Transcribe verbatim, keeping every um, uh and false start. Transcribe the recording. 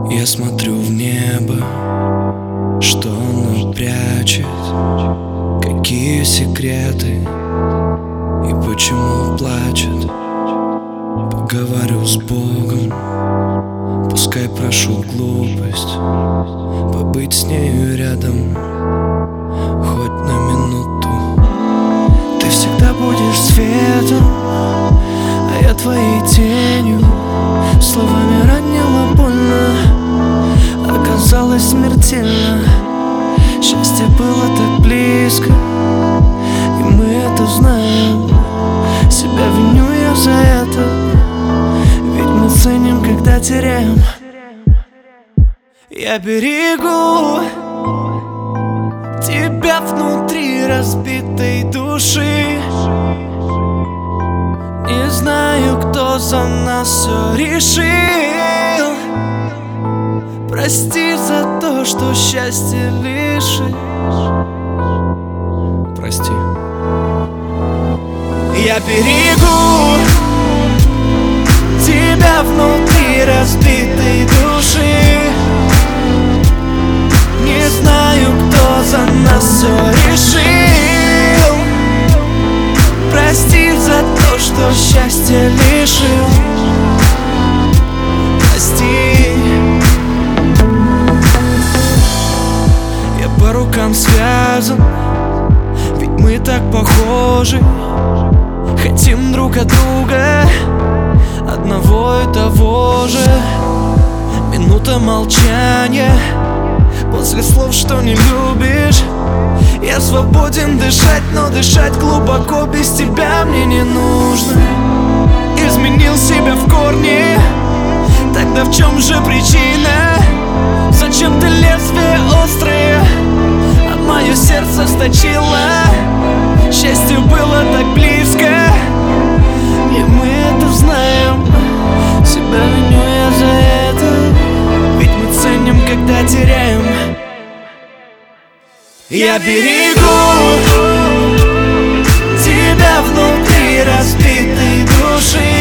Я смотрю в небо, что оно прячет, какие секреты и почему плачет. Поговорю с Богом, пускай прошу глупость побыть с нею рядом хоть на минуту. Ты всегда будешь светом, а я твоей тенью. Словами ранила больно, оказалось смертельно. Счастье было так близко, и мы это знаем. Себя виню я за это, ведь мы ценим, когда теряем. Я берегу тебя внутри разбитой души. Не знаю, кто за нас все решил. Прости за то, что счастье лишишь. Прости. Я берегу тебя внутри разбитой души. Не знаю, кто за нас все решил. Прости за то, что счастье лишил. Прости. Я по рукам связан, ведь мы так похожи. Хотим друг от друга одного и того же. Минута молчания после слов, что не любишь. Я свободен дышать, но дышать глубоко без тебя мне не нужно. Изменил себя в корне, тогда в чем же причина? Зачем ты лезвие острое, а мое сердце сточило? Счастье было так близко, и мы это знаем. Себя виню я за это, ведь мы ценим, когда теряем. Я берегу тебя внутри разбитой души.